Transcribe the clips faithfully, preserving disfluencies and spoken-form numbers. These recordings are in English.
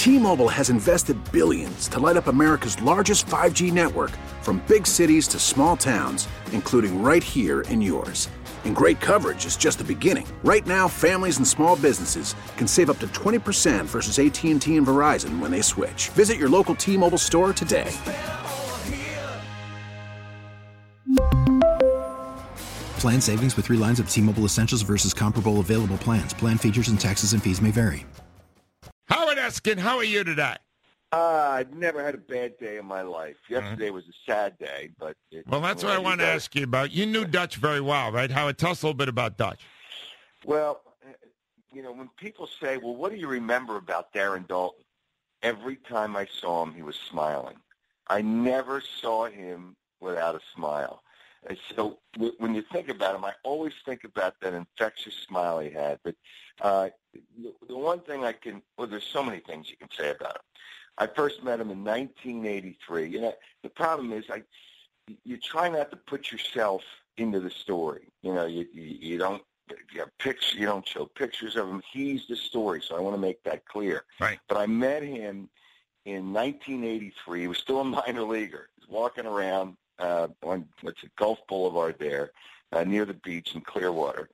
T-Mobile has invested billions to light up America's largest five G network, from big cities to small towns, including right here in yours. And great coverage is just the beginning. Right now, families and small businesses can save up to twenty percent versus A T and T and Verizon when they switch. Visit your local T-Mobile store today. Plan savings with three lines of T-Mobile Essentials versus comparable available plans. Plan features and taxes and fees may vary. Howard Eskin, how are you today? Uh, I've never had a bad day in my life. Yesterday was a sad day, but... It, well, that's what I want to ask you about. You knew Dutch very well, right? Howard, tell us a little bit about Dutch. Well, you know, when people say, well, what do you remember about Darren Daulton? Every time I saw him, he was smiling. I never saw him without a smile. And so when you think about him, I always think about that infectious smile he had. But uh, the one thing I can, well, there's so many things you can say about him. I first met him in nineteen eighty-three. You know, the problem is I, you try not to put yourself into the story. You know, you you, you don't you have pics, you don't show pictures of him. He's the story, so I want to make that clear. Right. But I met him in nineteen eighty-three. He was still a minor leaguer. He was walking around uh, on what's it, Gulf Boulevard there, uh, near the beach in Clearwater,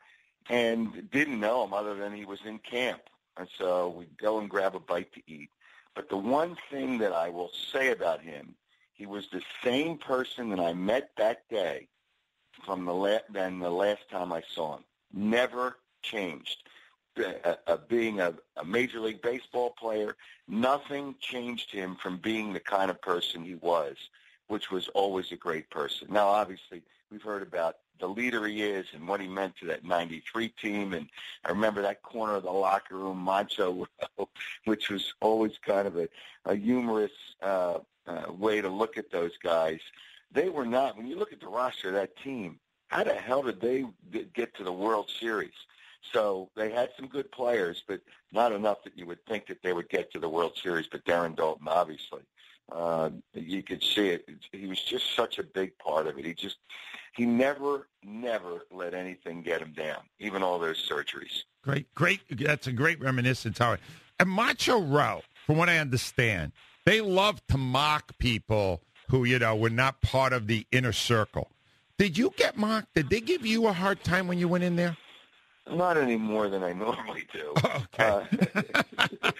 and didn't know him other than he was in camp. And so we'd go and grab a bite to eat. But the one thing that I will say about him, he was the same person that I met that day from the la- than the last time I saw him. Never changed. Uh, uh, being a, a Major League Baseball player, nothing changed him from being the kind of person he was, which was always a great person. Now, obviously, we've heard about the leader he is and what he meant to that ninety-three team. And I remember that corner of the locker room, Macho, which was always kind of a, a humorous uh, uh, way to look at those guys. They were not, when you look at the roster of that team, how the hell did they get to the World Series? So they had some good players, but not enough that you would think that they would get to the World Series. But Darren Daulton, obviously. Uh, you could see it. He was just such a big part of it. He just, he never, never let anything get him down, even all those surgeries. Great, great. That's a great reminiscence, Howard. And Macho Row, from what I understand, they love to mock people who, you know, were not part of the inner circle. Did you get mocked? Did they give you a hard time when you went in there? Not any more than I normally do. Okay. Uh,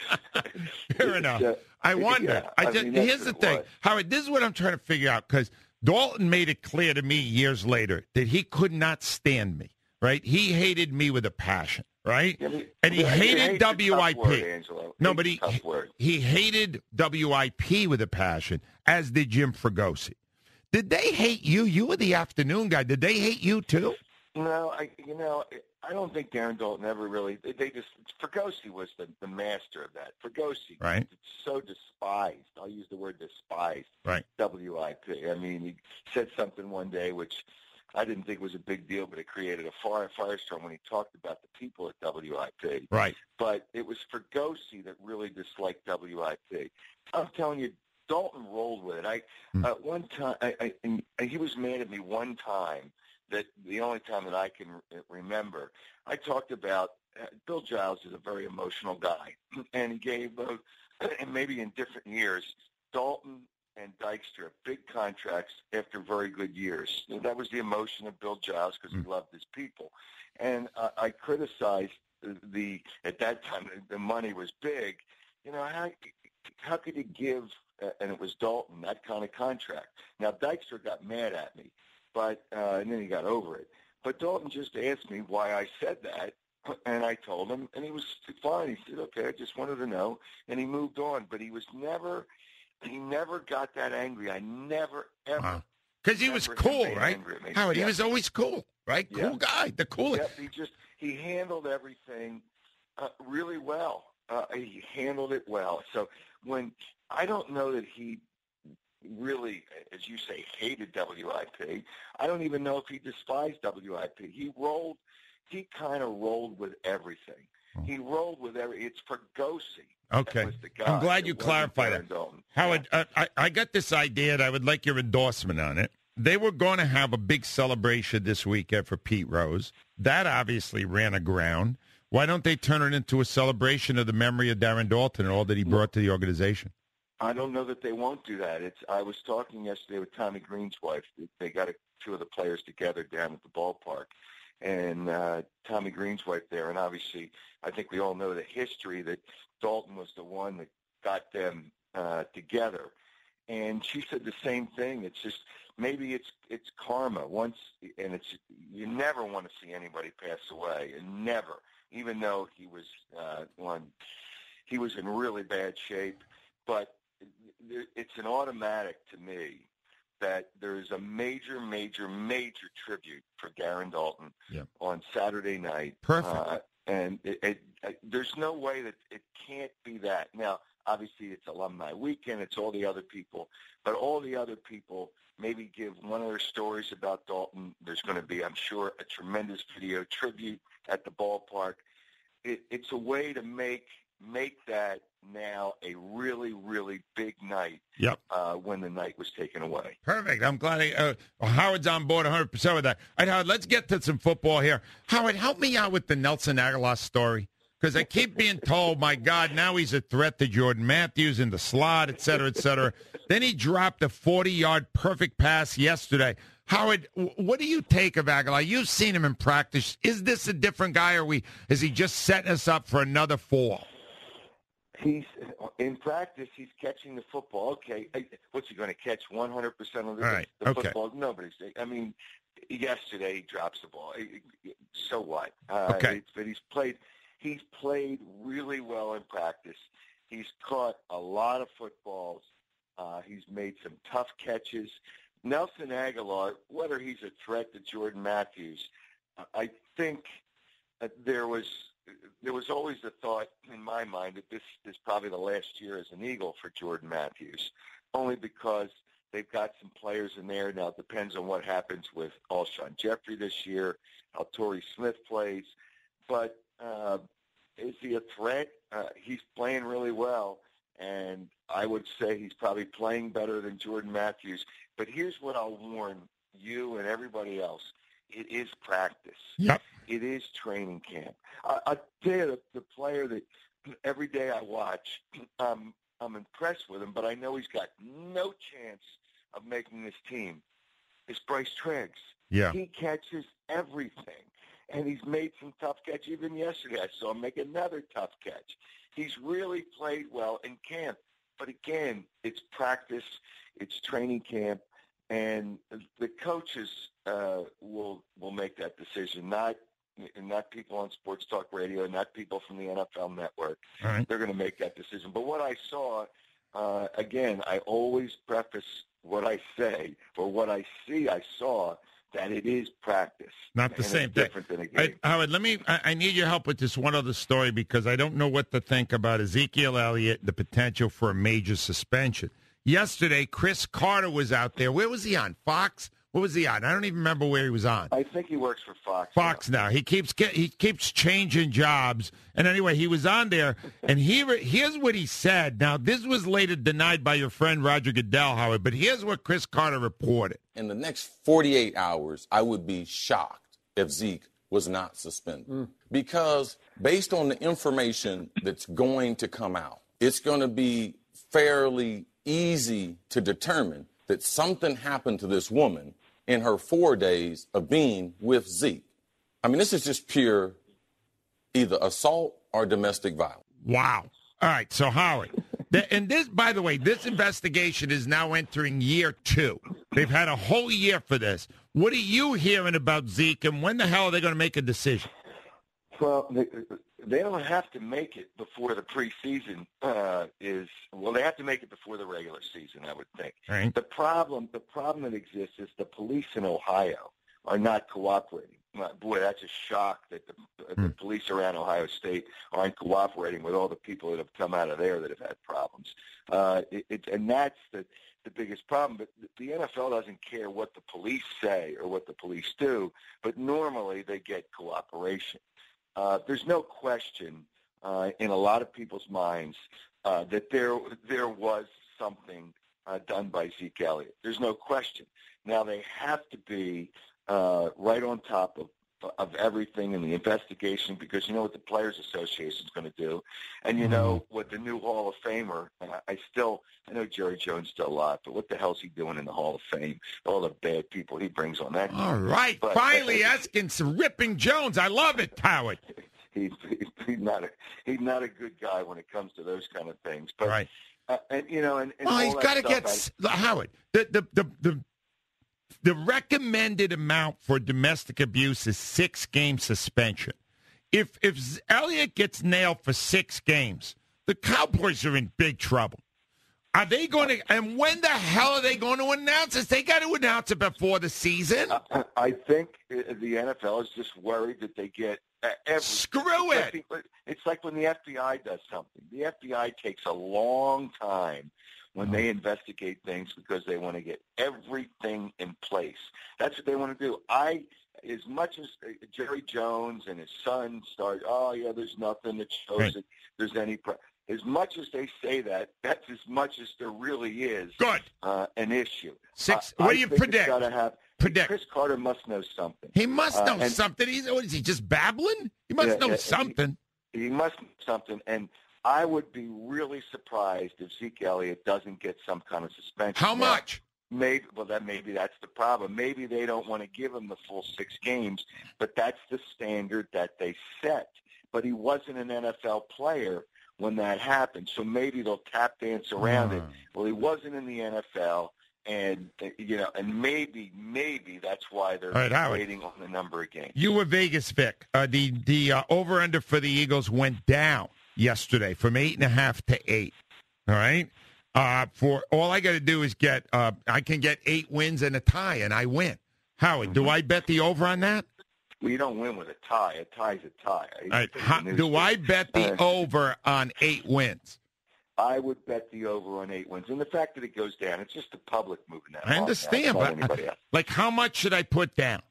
Fair enough. Uh, I wonder. Yeah, I I just, mean, here's the thing. was. Howard, this is what I'm trying to figure out, because Daulton made it clear to me years later that he could not stand me, right? He hated me with a passion, right? Yeah, but, and he yeah, hated W I P. Word, no, but he, word. he hated W I P with a passion, as did Jim Fregosi. Did they hate you? You were the afternoon guy. Did they hate you too? No, I you know I don't think Darren Daulton ever really. They, they just Fregosi was the, the master of that. Fregosi, right? So despised. I'll use the word despised. Right. W I P. I mean, he said something one day which I didn't think was a big deal, but it created a fire firestorm when he talked about the people at W I P. Right. But it was Fregosi that really disliked W I P. I'm telling you, Daulton rolled with it. I mm. uh, one time, I, I, and he was mad at me one time. That the only time that I can remember, I talked about uh, Bill Giles is a very emotional guy, and he gave, uh, and maybe in different years, Daulton and Dykstra big contracts after very good years. And that was the emotion of Bill Giles because he loved his people, and uh, I criticized the, the at that time the money was big. You know how how could you give? Uh, and it was Daulton that kind of contract. Now Dykstra got mad at me. But uh, and then he got over it. But Daulton just asked me why I said that, and I told him, and he was fine. He said, "Okay, I just wanted to know," and he moved on. But he was never, he never got that angry. I never ever. Because wow. he was cool, right? Howard, yeah. he was always cool, right? Yeah. Cool guy, the coolest. Yep, he just he handled everything uh, really well. Uh, he handled it well. So when I don't know that he. really, as you say, hated W I P. I don't even know if he despised W I P. He rolled, he kind of rolled with everything. He rolled with every, it's Fregosi. Okay. I'm glad you clarified that. Daulton. Howard, uh, I, I got this idea, and I would like your endorsement on it. They were going to have a big celebration this weekend for Pete Rose. That obviously ran aground. Why don't they turn it into a celebration of the memory of Darren Dalton and all that he brought to the organization? I don't know that they won't do that. It's. I was talking yesterday with Tommy Green's wife. They got a, two of the players together down at the ballpark, and uh, Tommy Green's wife there. And obviously, I think we all know the history that Dalton was the one that got them uh, together. And she said the same thing. It's just maybe it's it's karma. Once, and it's you never want to see anybody pass away, and never, even though he was uh, one, he was in really bad shape, but it's an automatic to me that there is a major, major, major tribute for Darren Dalton yeah. on Saturday night. Perfect. Uh, and it, it, it, there's no way that it can't be that. Now, obviously, it's Alumni Weekend. It's all the other people. But all the other people maybe give one of their stories about Dalton. There's going to be, I'm sure, a tremendous video tribute at the ballpark. It, it's a way to make make that now a really, really big night. Yep. Uh, when the night was taken away. Perfect. I'm glad he, uh, Howard's on board one hundred percent with that. All right, Howard, let's get to some football here. Howard, help me out with the Nelson Aguilar story, because I keep being told, my God, now he's a threat to Jordan Matthews in the slot, et cetera, et cetera. Then he dropped a forty-yard perfect pass yesterday. Howard, what do you take of Aguilar? You've seen him in practice. Is this a different guy, or we is he just setting us up for another fall? He's in practice. He's catching the football. Okay, what's he going to catch? one hundred percent of the, right. the okay. football? Nobody's. I mean, yesterday he drops the ball. So what? Uh, okay. But he's played. He's played really well in practice. He's caught a lot of footballs. Uh, he's made some tough catches. Nelson Aguilar, whether he's a threat to Jordan Matthews, I think that there was. There was always the thought in my mind that this is probably the last year as an Eagle for Jordan Matthews, only because they've got some players in there. Now, it depends on what happens with Alshon Jeffrey this year, how Torrey Smith plays. But uh, is he a threat? Uh, he's playing really well, and I would say he's probably playing better than Jordan Matthews. But here's what I'll warn you and everybody else. It is practice. Yep. It is training camp. I, I tell you, the, the player that every day I watch, um, I'm impressed with him, but I know he's got no chance of making this team, is Bryce Treggs. Yeah. He catches everything, and he's made some tough catch. Even yesterday I saw him make another tough catch. He's really played well in camp. But again, it's practice, it's training camp, and the coaches uh, will will make that decision, not not people on Sports Talk Radio, not people from the N F L Network. All right. They're going to make that decision. But what I saw, uh, again, I always preface what I say or what I see. I saw that it is practice. Not the and same it's thing. Different than a game. I, Howard, let me. I, I need your help with this one other story because I don't know what to think about Ezekiel Elliott, the potential for a major suspension. Yesterday, Chris Carter was out there. Where was he on? Fox? What was he on? I don't even remember where he was on. I think he works for Fox. Fox now. He keeps get, he keeps changing jobs. And anyway, he was on there, and he here's what he said. Now, this was later denied by your friend Roger Goodell, Howard, but here's what Chris Carter reported. In the next forty-eight hours, I would be shocked if Zeke was not suspended. Mm. Because based on the information that's going to come out, it's going to be fairly easy to determine that something happened to this woman in her four days of being with Zeke. I mean, this is just pure either assault or domestic violence. Wow. All right, so Howard, the, and this, by the way, this investigation is now entering year two. They've had a whole year for this. What are you hearing about Zeke, and when the hell are they going to make a decision? Well, they, they don't have to make it before the preseason uh, is. Well, they have to make it before the regular season, I would think. Right. The problem, the problem that exists is the police in Ohio are not cooperating. Boy, that's a shock that the, hmm. the police around Ohio State aren't cooperating with all the people that have come out of there that have had problems. Uh, it, it, and that's the, the biggest problem. But the N F L doesn't care what the police say or what the police do, but normally they get cooperation. Uh, there's no question uh, in a lot of people's minds uh, that there there was something uh, done by Zeke Elliott. There's no question. Now, they have to be uh, right on top of of everything in the investigation, because you know what the Players Association is going to do, and you know what the new Hall of Famer. I still, I know Jerry Jones still alive, but what the hell's he doing in the Hall of Fame? All the bad people he brings on that. All right, but, finally, uh, Eskins ripping Jones. I love it, Howard. He's, he's he's not a he's not a good guy when it comes to those kind of things. But right. uh, and you know, and, and well, all he's got to get I, Howard. The the the the. The recommended amount for domestic abuse is six game suspension. If if Elliott gets nailed for six games, the Cowboys are in big trouble. Are they going to? And when the hell are they going to announce this? They got to announce it before the season. I, I think the N F L is just worried that they get every. Screw it's it. Like, it's like when the F B I does something. The F B I takes a long time when they investigate things because they want to get everything in place. That's what they want to do. I, as much as Jerry Jones and his son start, oh, yeah, there's nothing that shows right. that there's any pro- as much as they say that, that's as much as there really is Good. Uh, an issue. Six. Uh, what I do you think predict? It's gotta have, predict. Chris Carter must know something. He must know uh, and, something. He's, what is he, just babbling? He must yeah, know yeah, something. He, he must know something, and I would be really surprised if Zeke Elliott doesn't get some kind of suspension. How now, much? Maybe. Well, that maybe that's the problem. Maybe they don't want to give him the full six games, but that's the standard that they set. But he wasn't an N F L player when that happened, so maybe they'll tap dance around mm. it. Well, he wasn't in the N F L, and you know, and maybe, maybe that's why they're right, waiting on the number of games. You were Vegas, Vic. Uh, the the uh, over under for the Eagles went down yesterday from eight and a half to eight. All right. Uh, for all I got to do is get, uh, I can get eight wins and a tie, and I win. Howie, mm-hmm. do I bet the over on that? Well, you don't win with a tie. A tie's a tie. All right. How, do I bet the uh, over on eight wins? I would bet the over on eight wins. And the fact that it goes down, it's just the public moving that. I understand, now, but I, like, how much should I put down?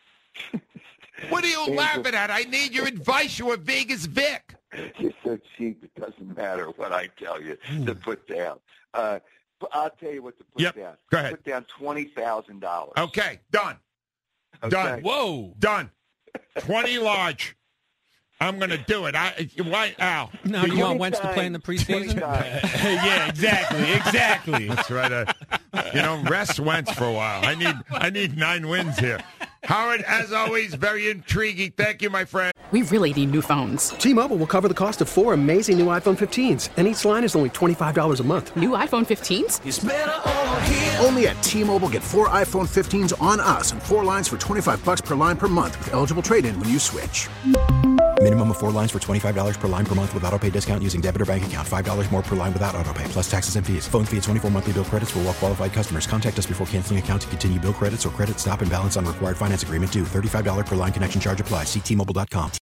What are you laughing at? I need your advice. You're a Vegas Vic. You're so cheap, it doesn't matter what I tell you to put down. Uh, I'll tell you what to put yep. down. Go ahead. Put down twenty thousand dollars. Okay, done. Okay. Done. Whoa. Done. twenty large. I'm going to do it. I why Al? No, come on, Wentz to play in the preseason. Yeah, exactly, exactly. That's right. Uh, you know, rest Wentz for a while. I need I need nine wins here. Howard, as always, very intriguing. Thank you, my friend. We really need new phones. T-Mobile will cover the cost of four amazing new iPhone fifteens, and each line is only twenty-five dollars a month. New iPhone fifteens? It's better over here. Only at T-Mobile, get four iPhone fifteens on us and four lines for twenty-five bucks per line per month with eligible trade-in when you switch. Minimum of four lines for twenty-five dollars per line per month with autopay discount using debit or bank account. five dollars more per line without autopay, plus taxes and fees. Phone fee at twenty-four monthly bill credits for well-qualified customers. Contact us before canceling account to continue bill credits or credit stop and balance on required finance agreement due. thirty-five dollars per line connection charge applies. See T Mobile dot com.